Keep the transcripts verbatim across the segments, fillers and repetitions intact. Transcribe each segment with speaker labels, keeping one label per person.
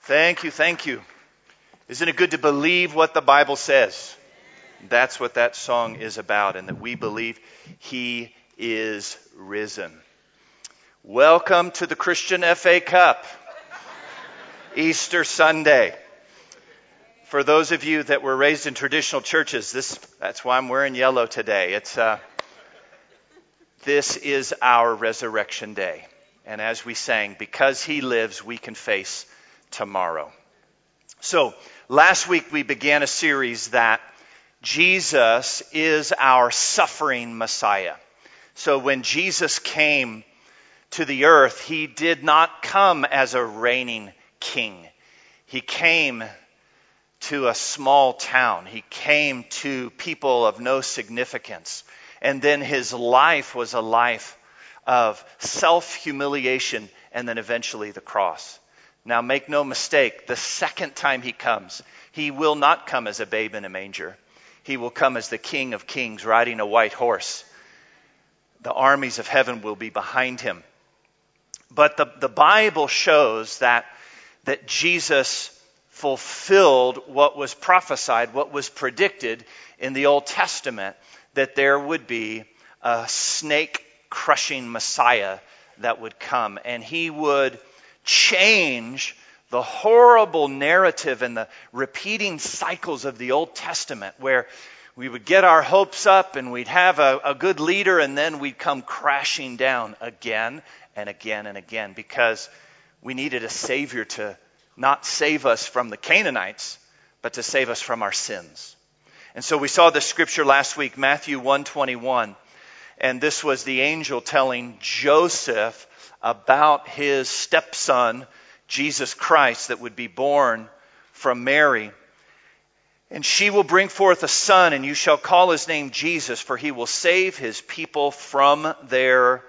Speaker 1: Thank you, thank you. Isn't it good to believe what the Bible says? That's what that song is about, and that we believe He is risen. Welcome to the Christian F A Cup, Easter Sunday. For those of you that were raised in traditional churches, this that's why I'm wearing yellow today. It's uh, this is our resurrection day. And as we sang, because He lives, we can face tomorrow. So, last week we began a series that Jesus is our suffering Messiah. So when Jesus came to the earth, He did not come as a reigning king. He came to a small town. He came to people of no significance. And then His life was a life of self-humiliation and then eventually the cross. Now make no mistake, the second time He comes, He will not come as a babe in a manger. He will come as the King of Kings riding a white horse. The armies of heaven will be behind Him. But the, the Bible shows that, that Jesus fulfilled what was prophesied, what was predicted in the Old Testament, that there would be a snake-crushing Messiah that would come. And He would change the horrible narrative and the repeating cycles of the Old Testament, where we would get our hopes up and we'd have a, a good leader, and then we'd come crashing down again and again and again, because we needed a Savior to not save us from the Canaanites, but to save us from our sins. And so we saw the scripture last week, Matthew one twenty-one, and this was the angel telling Joseph about his stepson, Jesus Christ, that would be born from Mary. And she will bring forth a son, and you shall call his name Jesus, for he will save his people from their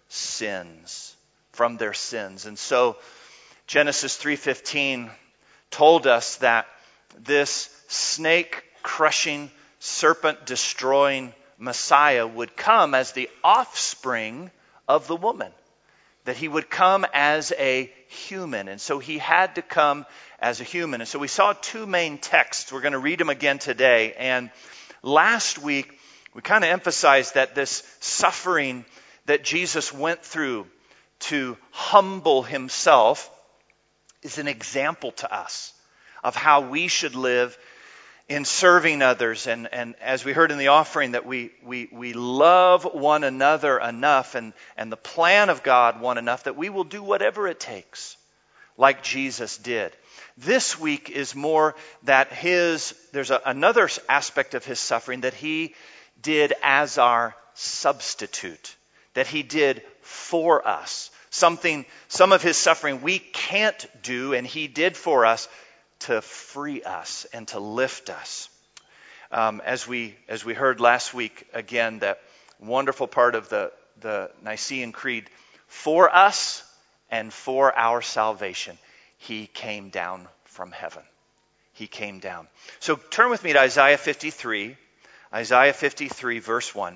Speaker 1: sins. From their sins. And so Genesis three fifteen told us that this snake-crushing, serpent-destroying Messiah would come as the offspring of the woman. That He would come as a human. And so He had to come as a human. And so we saw two main texts. We're going to read them again today. And last week, we kind of emphasized that this suffering that Jesus went through to humble Himself is an example to us of how we should live in serving others. And, and as we heard in the offering, that we, we, we love one another enough and, and the plan of God one enough that we will do whatever it takes, like Jesus did. This week is more that his, there's a, another aspect of His suffering that He did as our substitute, that He did for us. Something, some of His suffering we can't do, and He did for us to free us and to lift us. Um, as we as we heard last week, again, that wonderful part of the, the Nicene Creed, for us and for our salvation, He came down from heaven. He came down. So turn with me to Isaiah fifty-three, Isaiah fifty-three, verse one.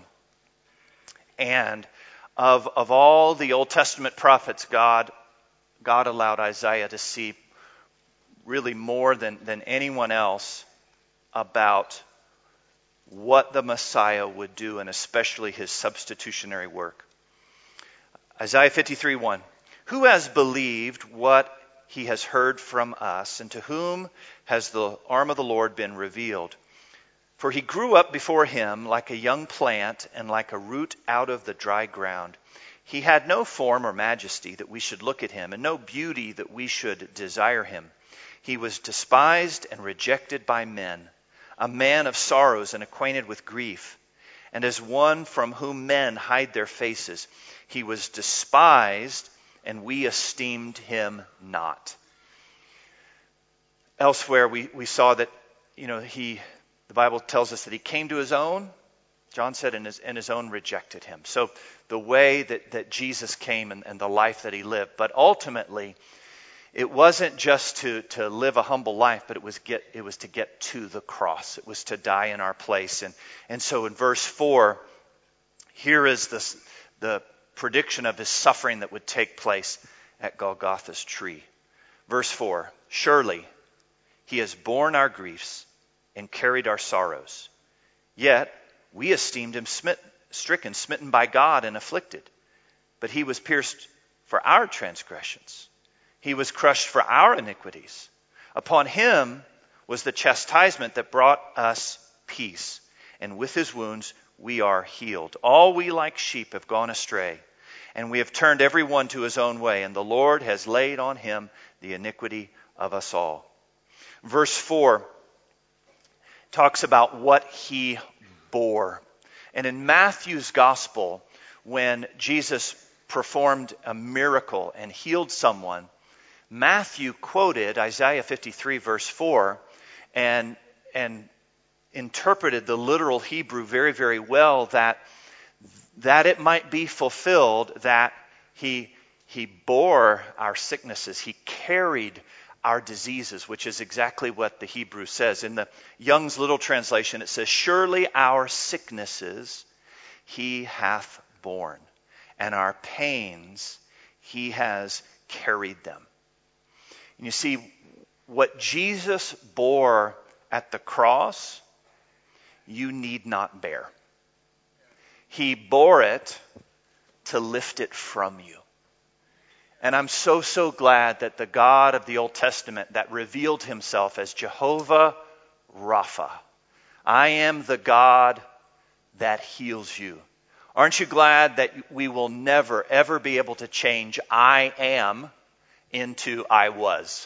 Speaker 1: And of, of all the Old Testament prophets, God, God allowed Isaiah to see really more than, than anyone else about what the Messiah would do, and especially His substitutionary work. Isaiah fifty-three, one. Who has believed what he has heard from us, and to whom has the arm of the Lord been revealed? For He grew up before Him like a young plant and like a root out of the dry ground. He had no form or majesty that we should look at Him, and no beauty that we should desire Him. He was despised and rejected by men, a man of sorrows and acquainted with grief. And as one from whom men hide their faces, He was despised, and we esteemed Him not. Elsewhere, we, we saw that, you know, He, the Bible tells us that He came to His own. John said, and his, and his own rejected Him. So the way that, that Jesus came and, and the life that He lived, but ultimately, it wasn't just to, to live a humble life, but it was get it was to get to the cross. It was to die in our place. And and so in verse four, here is this, the prediction of His suffering that would take place at Golgotha's tree. Verse four, surely he has borne our griefs and carried our sorrows. Yet we esteemed him smit, stricken, smitten by God, and afflicted. But he was pierced for our transgressions. He was crushed for our iniquities. Upon him was the chastisement that brought us peace, and with his wounds we are healed. All we like sheep have gone astray, and we have turned every one to his own way, and the Lord has laid on him the iniquity of us all. Verse four talks about what he bore. And in Matthew's gospel, when Jesus performed a miracle and healed someone, Matthew quoted Isaiah fifty-three verse four and, and interpreted the literal Hebrew very, very well, that, that it might be fulfilled that he, he bore our sicknesses, he carried our diseases, which is exactly what the Hebrew says. In the Young's Little Translation, it says, surely our sicknesses he hath borne, and our pains he has carried them. And you see, what Jesus bore at the cross, you need not bear. He bore it to lift it from you. And I'm so, so glad that the God of the Old Testament that revealed himself as Jehovah Rapha, I am the God that heals you. Aren't you glad that we will never, ever be able to change I am into I was?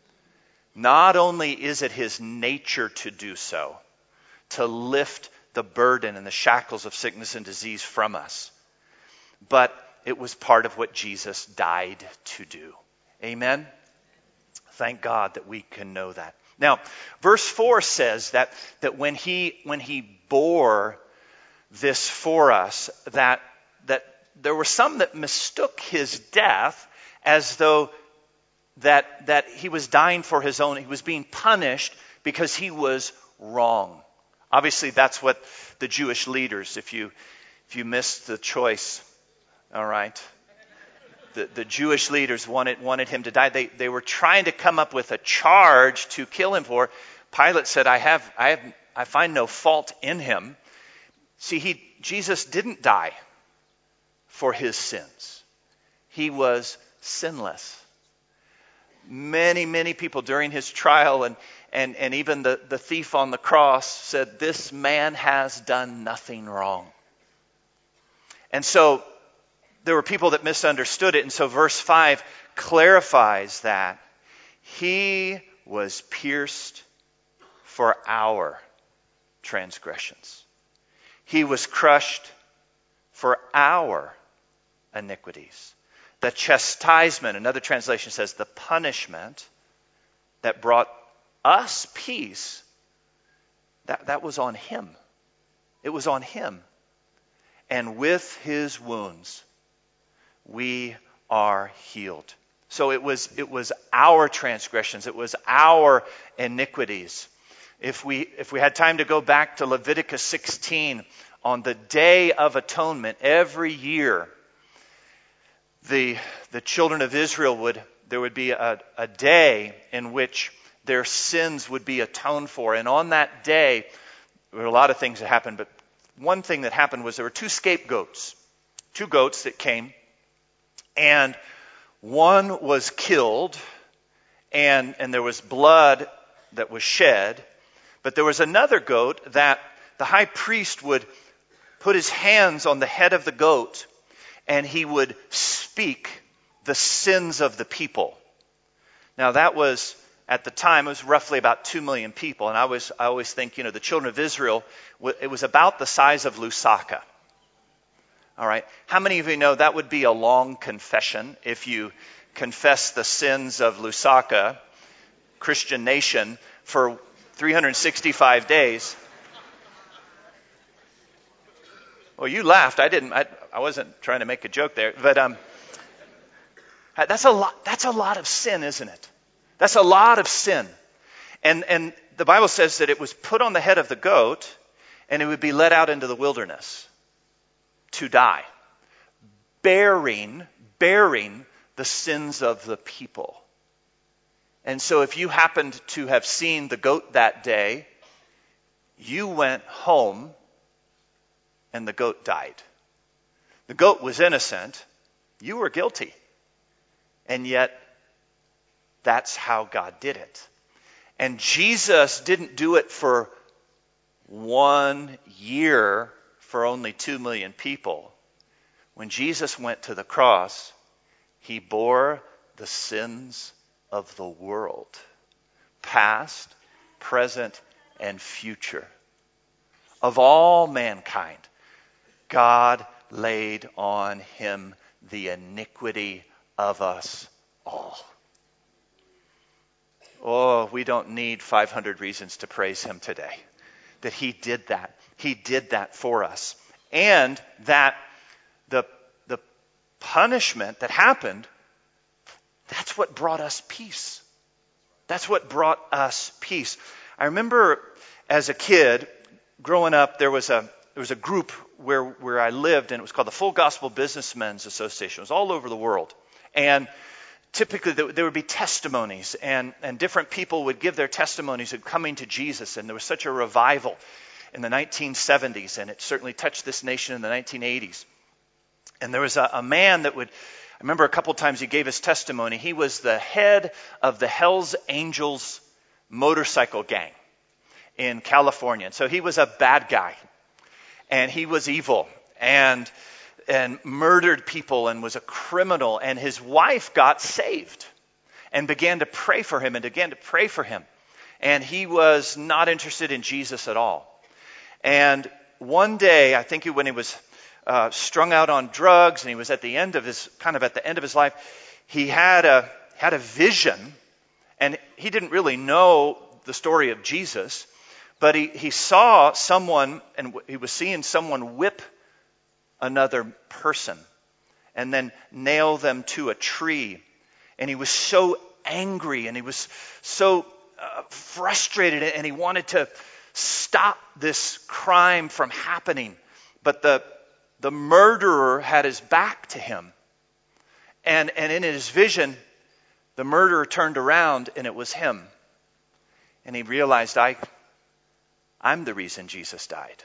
Speaker 1: Not only is it his nature to do so, to lift the burden and the shackles of sickness and disease from us, but it was part of what Jesus died to do. Amen? Thank God that we can know that. Now, verse four says that, that when he when he bore this for us, that, that there were some that mistook his death as though that, that he was dying for his own, he was being punished because he was wrong. Obviously, that's what the Jewish leaders, if you if you missed the choice, all right, the, the Jewish leaders wanted wanted him to die. They they were trying to come up with a charge to kill him for. Pilate said, I have I have I find no fault in him. See, he Jesus didn't die for his sins. He was sinless. Many, many people during his trial, and, and, and even the, the thief on the cross, said, this man has done nothing wrong. And so there were people that misunderstood it. And so verse five clarifies that he was pierced for our transgressions. He was crushed for our iniquities. The chastisement, another translation says, the punishment that brought us peace, that, that was on him. It was on him. And with his wounds, we are healed. So it was, it was our transgressions. It was our iniquities. If we, if we had time to go back to Leviticus sixteen, on the Day of Atonement, every year, The, the children of Israel would, there would be a, a day in which their sins would be atoned for. And on that day, there were a lot of things that happened, but one thing that happened was there were two scapegoats, two goats that came, and one was killed, and, and there was blood that was shed, but there was another goat that the high priest would put his hands on the head of the goat, and he would speak the sins of the people. Now that was, at the time, it was roughly about two million people. And I always, I always think, you know, the children of Israel, it was about the size of Lusaka. All right. How many of you know that would be a long confession if you confess the sins of Lusaka, Christian nation, for three hundred sixty-five days? Well, you laughed. I didn't. I, I wasn't trying to make a joke there. But um, that's a lot. That's a lot of sin, isn't it? That's a lot of sin. And and the Bible says that it was put on the head of the goat, and it would be led out into the wilderness to die, bearing bearing the sins of the people. And so if you happened to have seen the goat that day, you went home and the goat died. The goat was innocent. You were guilty. And yet, that's how God did it. And Jesus didn't do it for one year for only two million people. When Jesus went to the cross, he bore the sins of the world, past, present, and future. Of all mankind, God laid on him the iniquity of us all. Oh, we don't need five hundred reasons to praise him today. That he did that. He did that for us. And that the, the punishment that happened, that's what brought us peace. That's what brought us peace. I remember as a kid, growing up, there was a there was a group where, where I lived, and it was called the Full Gospel Businessmen's Association. It was all over the world. And typically there would be testimonies, and, and different people would give their testimonies of coming to Jesus. And there was such a revival in the nineteen seventies, and it certainly touched this nation in the nineteen eighties. And there was a, a man that would, I remember a couple times he gave his testimony. He was the head of the Hells Angels motorcycle gang in California. And so he was a bad guy, and he was evil, and and murdered people, and was a criminal. And his wife got saved and began to pray for him and began to pray for him. And he was not interested in Jesus at all. And one day, I think when he was uh, strung out on drugs, and he was at the end of his, kind of at the end of his life, he had a had a vision, and he didn't really know the story of Jesus, but he, he saw someone, and he was seeing someone whip another person and then nail them to a tree. And he was so angry, and he was so uh, frustrated, and he wanted to stop this crime from happening. But the the murderer had his back to him. And, and in his vision, the murderer turned around, and it was him. And he realized, I, I'm the reason Jesus died.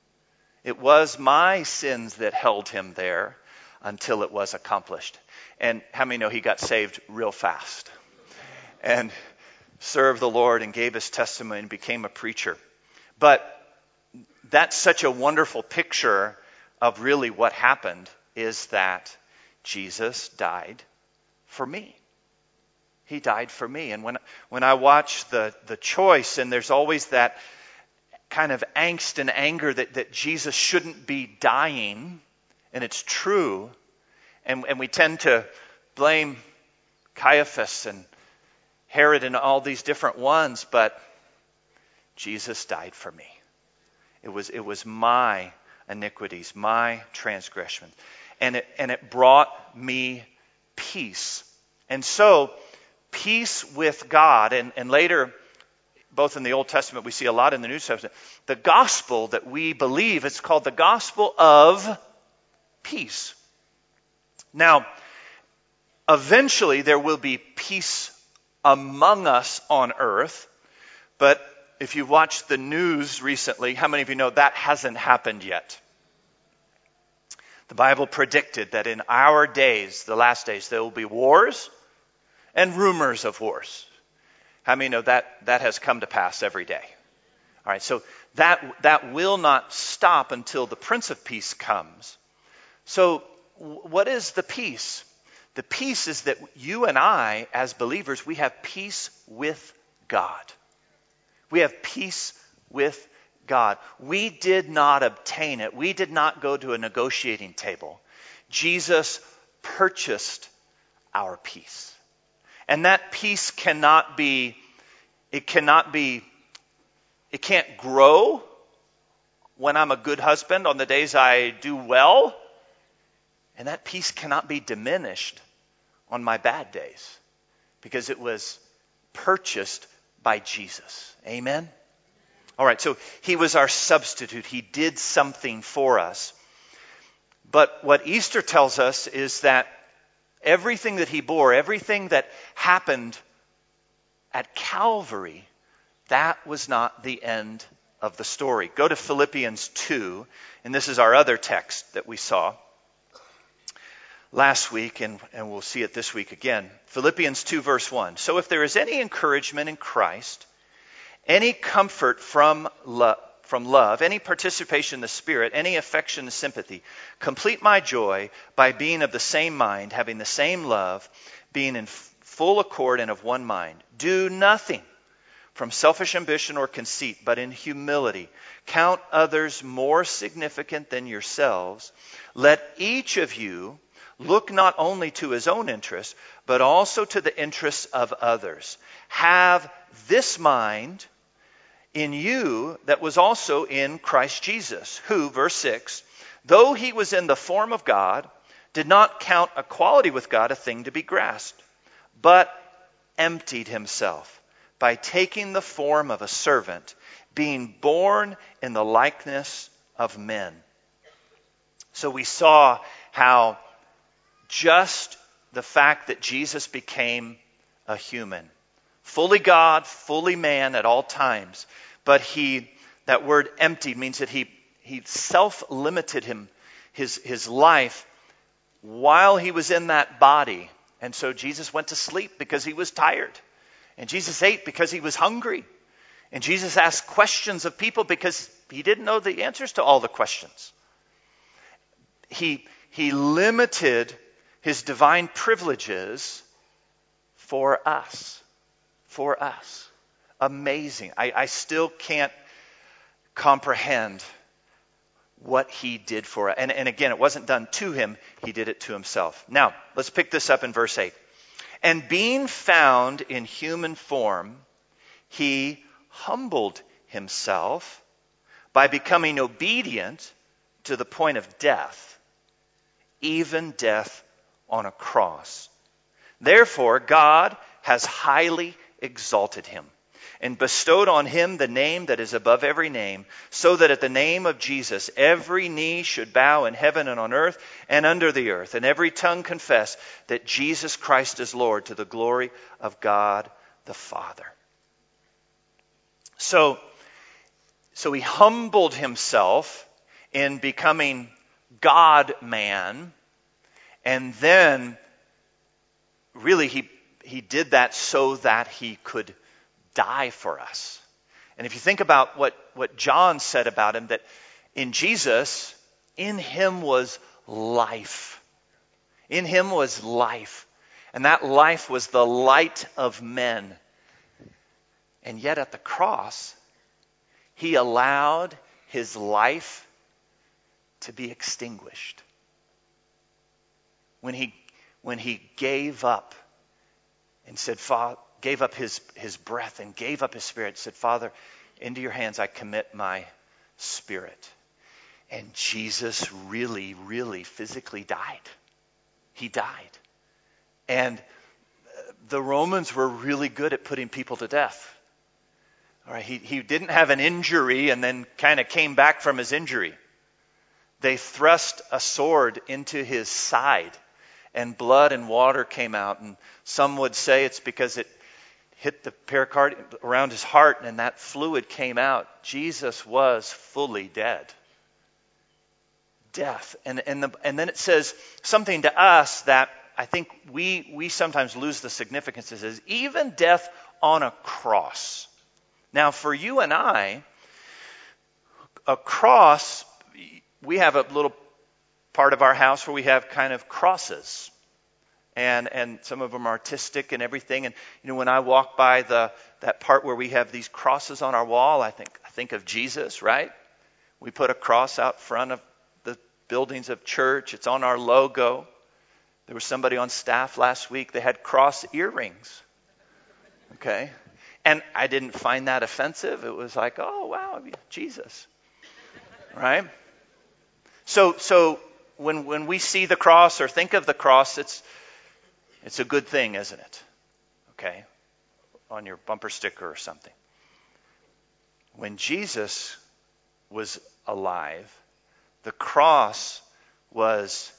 Speaker 1: It was my sins that held him there until it was accomplished. And how many know he got saved real fast? And served the Lord and gave his testimony and became a preacher. But that's such a wonderful picture of really what happened, is that Jesus died for me. He died for me. And when when I watch the, the choice, and there's always that kind of angst and anger that, that Jesus shouldn't be dying, and it's true, and, and we tend to blame Caiaphas and Herod and all these different ones, but Jesus died for me. It was it was my iniquities, my transgressions, and it and it brought me peace. And so peace with God, and, and later, both in the Old Testament, we see a lot in the New Testament, the gospel that we believe, it's called the gospel of peace. Now, eventually there will be peace among us on earth, but if you've watched the news recently, how many of you know that hasn't happened yet? The Bible predicted that in our days, the last days, there will be wars and rumors of wars. How many know that that has come to pass every day? All right, so that that will not stop until the Prince of Peace comes. So what is the peace? The peace is that you and I, as believers, we have peace with God. We have peace with God. We did not obtain it. We did not go to a negotiating table. Jesus purchased our peace. And that peace cannot be, it cannot be, it can't grow when I'm a good husband on the days I do well. And that peace cannot be diminished on my bad days, because it was purchased by Jesus. Amen? All right, so he was our substitute. He did something for us. But what Easter tells us is that everything that he bore, everything that happened at Calvary, that was not the end of the story. Go to Philippians two, and this is our other text that we saw last week, and, and we'll see it this week again. Philippians two, verse one. So if there is any encouragement in Christ, any comfort from love, from love, any participation in the Spirit, any affection and sympathy, complete my joy by being of the same mind, having the same love, being in full accord and of one mind. Do nothing from selfish ambition or conceit, but in humility count others more significant than yourselves. Let each of you look not only to his own interests, but also to the interests of others. Have this mind in you that was also in Christ Jesus, who, verse six, though he was in the form of God, did not count equality with God a thing to be grasped, but emptied himself by taking the form of a servant, being born in the likeness of men. So we saw how just the fact that Jesus became a human, fully God, fully man at all times, but he, that word emptied means that he, he self-limited him, his, his life while he was in that body. And so Jesus went to sleep because he was tired. And Jesus ate because he was hungry. And Jesus asked questions of people because he didn't know the answers to all the questions. He, he limited his divine privileges for us. For us. Amazing. I, I still can't comprehend what he did for us. And, and again, it wasn't done to him. He did it to himself. Now, let's pick this up in verse eight. And being found in human form, he humbled himself by becoming obedient to the point of death, even death on a cross. Therefore, God has highly exalted him and bestowed on him the name that is above every name, so that at the name of Jesus every knee should bow in heaven and on earth and under the earth, and every tongue confess that Jesus Christ is Lord, to the glory of God the Father. So, so he humbled himself in becoming God-man, and then really he, he did that so that he could die for us. And if you think about what, what John said about him, that in Jesus, in him was life. In him was life. And that life was the light of men. And yet at the cross, he allowed his life to be extinguished. When he, when he gave up and said, Father, gave up his, his breath and gave up his spirit, said, Father, into your hands I commit my spirit. And Jesus really, really physically died. He died. And the Romans were really good at putting people to death. All right, he, he didn't have an injury and then kind of came back from his injury. They thrust a sword into his side, and blood and water came out. And some would say it's because it hit the pericard around his heart, and that fluid came out. Jesus was fully dead. Death. And, and, the, and then it says something to us that I think we, we sometimes lose the significance. It says, even death on a cross. Now, for you and I, a cross, we have a little part of our house where we have kind of crosses. And and some of them are artistic and everything. And you know, when I walk by the that part where we have these crosses on our wall, I think I think of Jesus, right? We put a cross out front of the buildings of church. It's on our logo. There was somebody on staff last week. They had cross earrings. Okay, and I didn't find that offensive. It was like, oh wow, Jesus, right? So so when when we see the cross or think of the cross, it's It's a good thing, isn't it? Okay? On your bumper sticker or something. When Jesus was alive, the cross was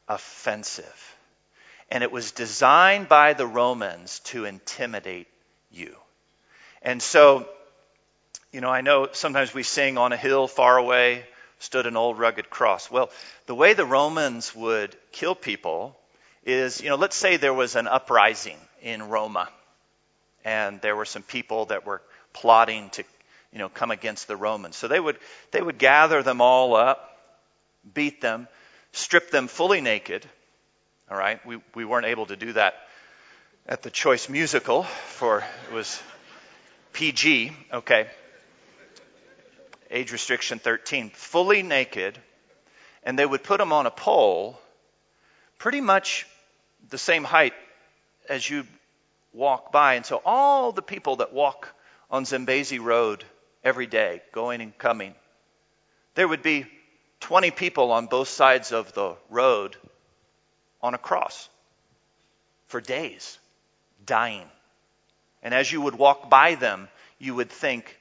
Speaker 1: offensive. And it was designed by the Romans to intimidate you. And so, you know, I know sometimes we sing, on a hill far away stood an old rugged cross. Well, the way the Romans would kill people is, you know, let's say there was an uprising in Roma, and there were some people that were plotting to, you know, come against the Romans. So they would they would gather them all up, beat them, strip them fully naked. All right, we we weren't able to do that at the Choice Musical, for it was P G. Okay, age restriction thirteen. Fully naked, and they would put them on a pole, pretty much the same height as you walk by. And so all the people that walk on Zambezi Road every day, going and coming, there would be twenty people on both sides of the road on a cross for days, dying. And as you would walk by them, you would think,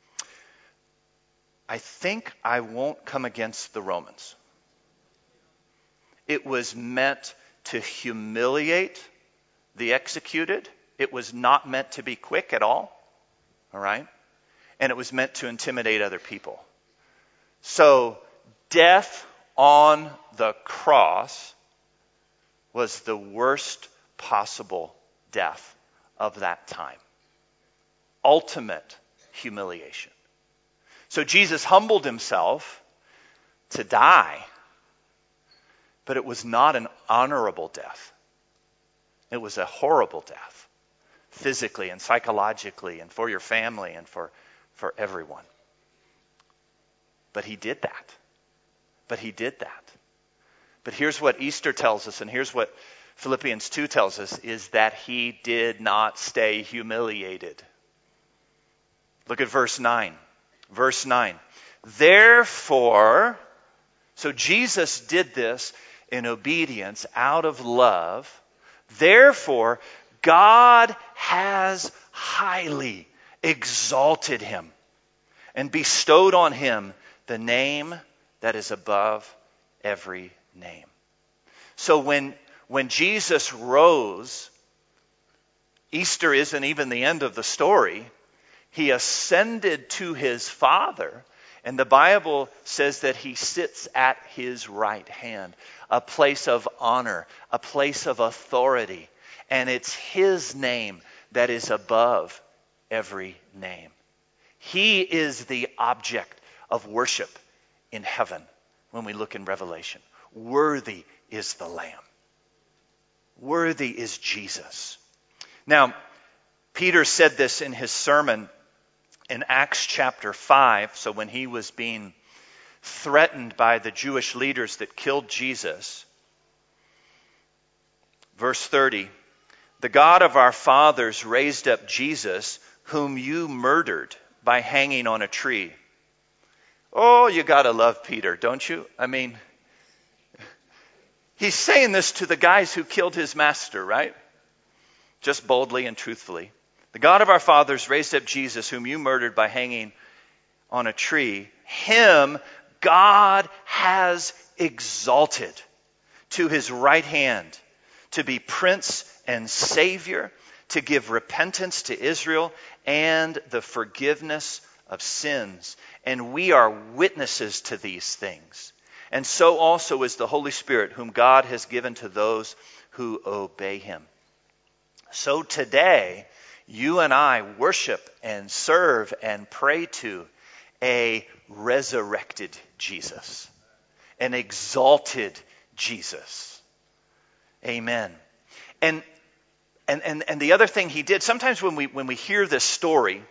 Speaker 1: I think I won't come against the Romans. It was meant to humiliate the executed. It was not meant to be quick at all. All right? And it was meant to intimidate other people. So, death on the cross was the worst possible death of that time. Ultimate humiliation. So Jesus humbled himself to die, but it was not an honorable death. It was a horrible death, physically and psychologically, and for your family and for, for everyone. But he did that. But he did that. But here's what Easter tells us, and here's what Philippians two tells us, is that he did not stay humiliated. Look at verse nine. Verse nine. Therefore, so Jesus did this in obedience out of love. Therefore, God has highly exalted him and bestowed on him the name that is above every name. So when, when Jesus rose, Easter isn't even the end of the story. He ascended to his Father, and the Bible says that he sits at his right hand, a place of honor, a place of authority, and it's his name that is above every name. He is the object of worship in heaven when we look in Revelation. Worthy is the Lamb. Worthy is Jesus. Now, Peter said this in his sermon in Acts chapter five. So when he was being threatened by the Jewish leaders that killed Jesus, verse thirty, the God of our fathers raised up Jesus, whom you murdered by hanging on a tree. Oh, you gotta love Peter, don't you? I mean, he's saying this to the guys who killed his master, right? Just boldly and truthfully. The God of our fathers raised up Jesus, whom you murdered by hanging on a tree. Him God has exalted to his right hand to be Prince and Savior, to give repentance to Israel and the forgiveness of sins. And we are witnesses to these things. And so also is the Holy Spirit, whom God has given to those who obey him. So today, you and I worship and serve and pray to a resurrected Jesus, an exalted Jesus. Amen. And and and and the other thing he did, sometimes when we when we hear this story,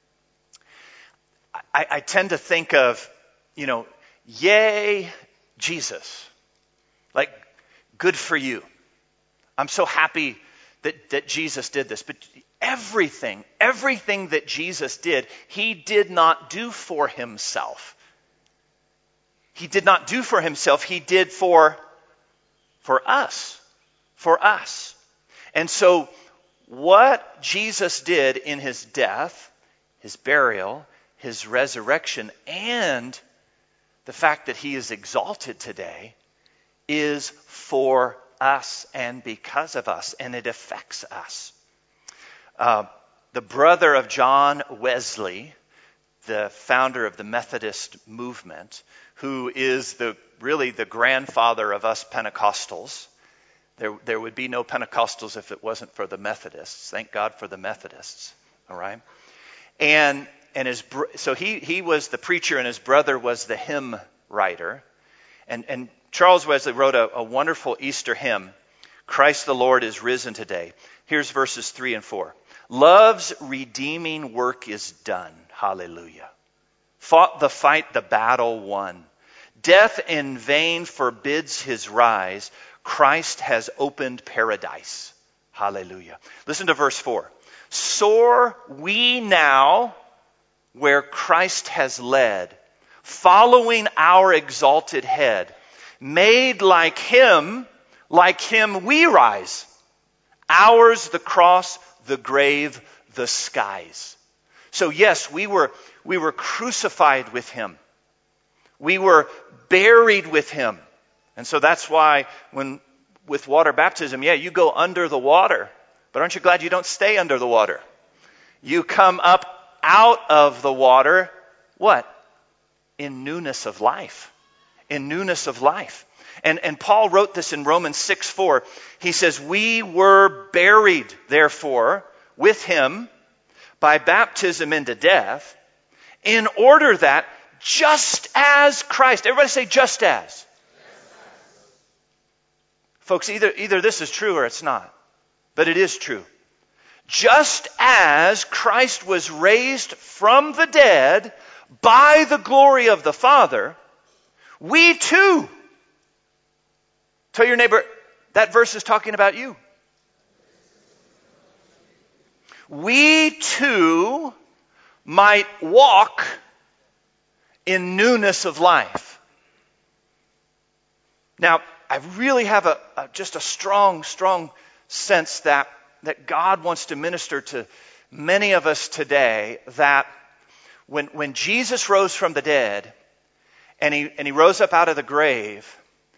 Speaker 1: I, I tend to think of, you know, yay, Jesus. Like, good for you. I'm so happy that, that Jesus did this. But everything, everything that Jesus did, he did not do for himself. He did not do for himself. He did for, for us. For us. And so what Jesus did in his death, his burial, his resurrection, and the fact that he is exalted today is for us and because of us, and it affects us. Uh, the brother of John Wesley, the founder of the Methodist movement, who is the really the grandfather of us Pentecostals. There, there would be no Pentecostals if it wasn't for the Methodists. Thank God for the Methodists. All right, and and his so he he was the preacher, and his brother was the hymn writer, and and Charles Wesley wrote a, a wonderful Easter hymn, "Christ the Lord is risen today." Here's verses three and four. Love's redeeming work is done. Hallelujah. Fought the fight, the battle won. Death in vain forbids his rise. Christ has opened paradise. Hallelujah. Listen to verse four. Soar we now where Christ has led, following our exalted head. Made like him, like him we rise. Ours the cross, the grave, the skies. So yes, we were we were crucified with him. We were buried with him. And so that's why when with water baptism, yeah, you go under the water. But aren't you glad you don't stay under the water? You come up out of the water, what? In newness of life. In newness of life. And, and Paul wrote this in Romans six four. He says, we were buried, therefore, with him by baptism into death, in order that just as Christ, everybody say just as. Just as. Folks, either, either this is true or it's not. But it is true. Just as Christ was raised from the dead by the glory of the Father, we too. Tell your neighbor, that verse is talking about you. We too might walk in newness of life. Now, I really have a, a just a strong, strong sense that, that God wants to minister to many of us today that when, when Jesus rose from the dead and he, and he rose up out of the grave,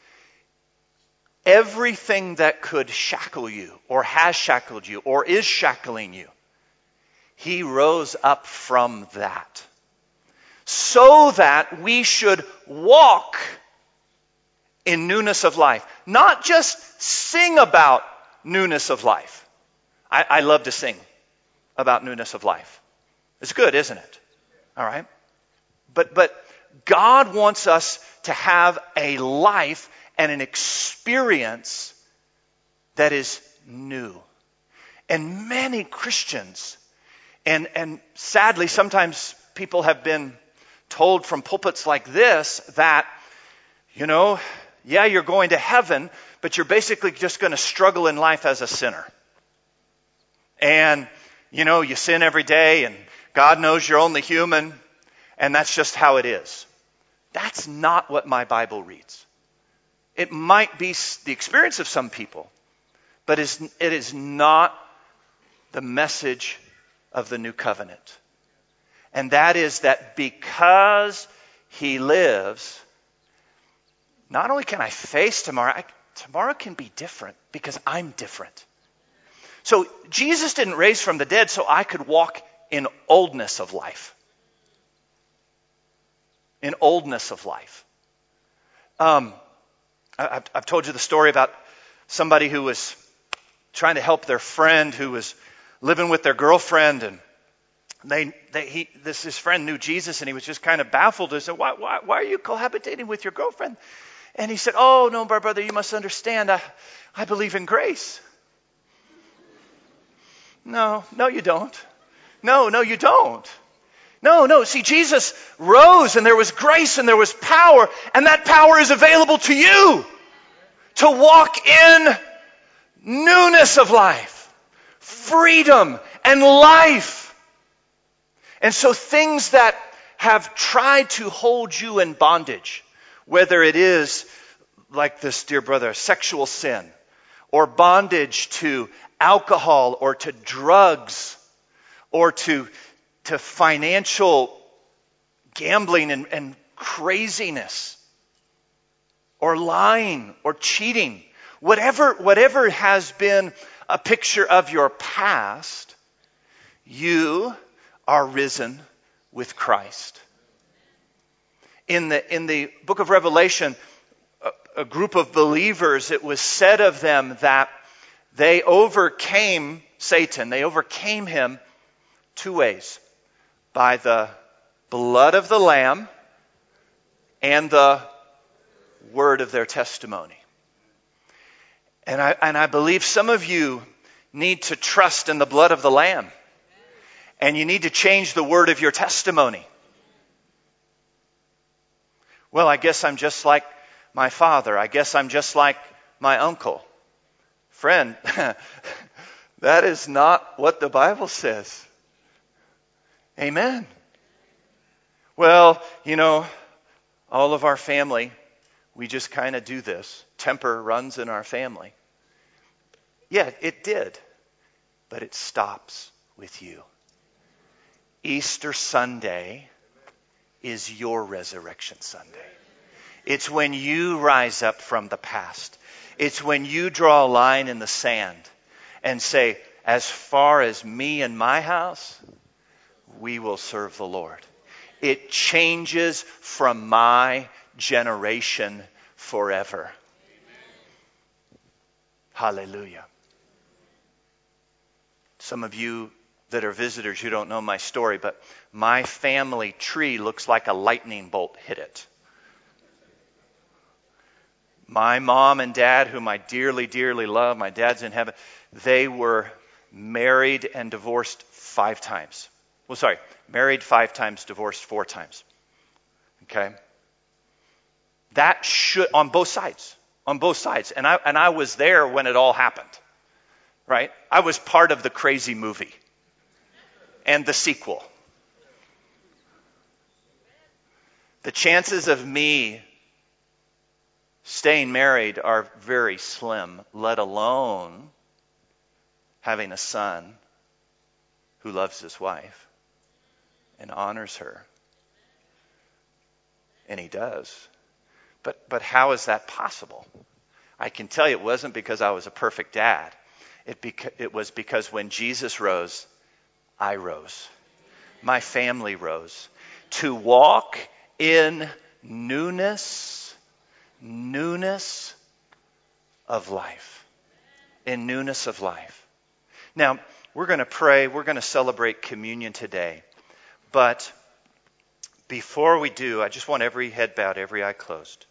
Speaker 1: everything that could shackle you or has shackled you or is shackling you, he rose up from that so that we should walk in newness of life. Not just sing about newness of life. I, I love to sing about newness of life. It's good, isn't it? All right. But, but God wants us to have a life and an experience that is new. And many Christians, and, and sadly sometimes people have been told from pulpits like this that, you know, yeah, you're going to heaven, but you're basically just going to struggle in life as a sinner. And, you know, you sin every day and God knows you're only human and that's just how it is. That's not what my Bible reads. It might be the experience of some people, but it is not the message of the new covenant. And that is that because he lives, not only can I face tomorrow, I, tomorrow can be different because I'm different. So Jesus didn't raise from the dead so I could walk in oldness of life. In oldness of life. Um, I, I've told you the story about somebody who was trying to help their friend who was living with their girlfriend, and they, they he, this his friend knew Jesus, and he was just kind of baffled. He said, "Why, why, why are you cohabitating with your girlfriend?" And he said, "Oh no, my brother, you must understand. I, I believe in grace." No, no, you don't. No, no, you don't. No, no. See, Jesus rose and there was grace and there was power, and that power is available to you to walk in newness of life, freedom and life. And so things that have tried to hold you in bondage, whether it is like this dear brother, sexual sin, or bondage to alcohol or to drugs or to to financial gambling and, and craziness, or lying or cheating, whatever, whatever has been a picture of your past, You are risen with Christ. In the, in the book of Revelation, a, a group of believers, it was said of them that they overcame Satan. They overcame him two ways: by the blood of the Lamb and the word of their testimony. And I, and I believe some of you need to trust in the blood of the Lamb. And you need to change the word of your testimony. Well, I guess I'm just like my father. I guess I'm just like my uncle. Friend, that is not what the Bible says. Amen. Well, you know, all of our family, we just kind of do this. Temper runs in our family. Yeah, it did. But it stops with you. Easter Sunday is your resurrection Sunday. It's when you rise up from the past. It's when you draw a line in the sand and say, as far as me and my house, we will serve the Lord. It changes from my generation forever. Hallelujah. Some of you that are visitors, you don't know my story, but my family tree looks like a lightning bolt hit it. My mom and dad, whom I dearly, dearly love, my dad's in heaven, they were married and divorced five times. Well, sorry, married five times, divorced four times. Okay? That should, on both sides, on both sides. And I, and I was there when it all happened, right? I was part of the crazy movie and the sequel. The chances of me staying married are very slim, let alone having a son who loves his wife and honors her. And he does. But but how is that possible? I can tell you it wasn't because I was a perfect dad. It, beca- it was because when Jesus rose, I rose. My family rose. To walk in newness, newness of life. In newness of life. Now, we're going to pray. We're going to celebrate communion today. But before we do, I just want every head bowed, every eye closed.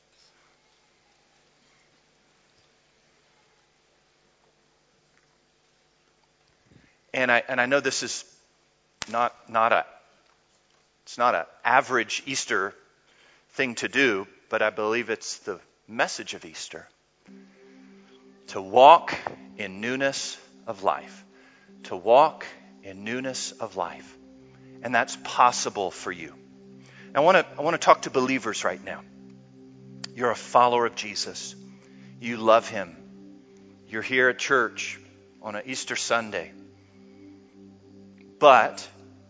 Speaker 1: And I and I know this is not not a it's not an average Easter thing to do, but I believe it's the message of Easter. To walk in newness of life. To walk in newness of life. And that's possible for you. I want to I want to talk to believers right now. You're a follower of Jesus. You love him. You're here at church on an Easter Sunday. But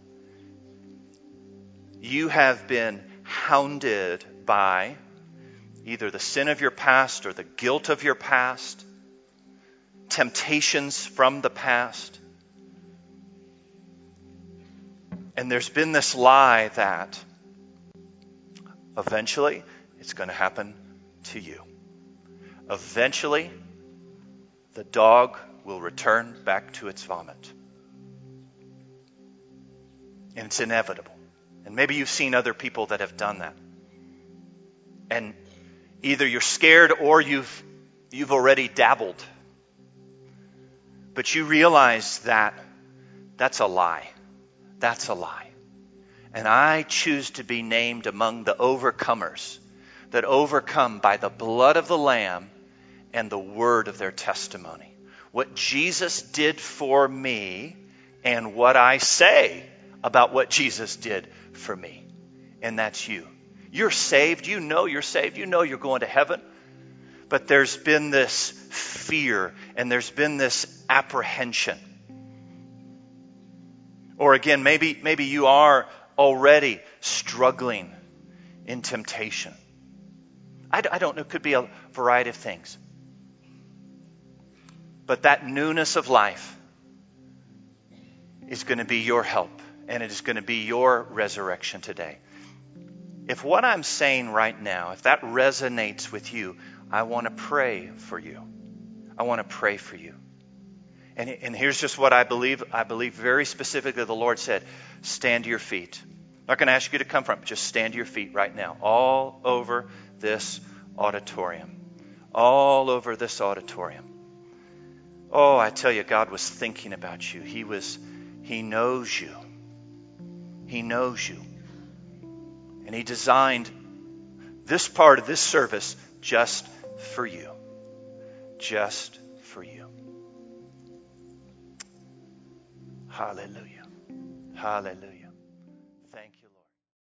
Speaker 1: you have been hounded by either the sin of your past or the guilt of your past, temptations from the past. And there's been this lie that eventually it's going to happen to you. Eventually, the dog will return back to its vomit. And it's inevitable. And maybe you've seen other people that have done that. And either you're scared or you've you've already dabbled. But you realize that that's a lie. That's a lie. And I choose to be named among the overcomers that overcome by the blood of the Lamb and the word of their testimony. What Jesus did for me and what I say about what Jesus did for me. And that's you. You're saved. You know you're saved. You know you're going to heaven. But there's been this fear and there's been this apprehension. Or again, maybe maybe you are already struggling in temptation. I, I don't know. It could be a variety of things. But that newness of life is going to be your help, and it is going to be your resurrection today. If what I'm saying right now, if that resonates with you, I want to pray for you. I want to pray for you. And, and here's just what I believe. I believe very specifically the Lord said, stand to your feet. I'm not going to ask you to come from, just stand to your feet right now, all over this auditorium. All over this auditorium. Oh, I tell you, God was thinking about you. He was, He knows you. He knows you. And He designed this part of this service just for you. Just for you. Hallelujah. Hallelujah.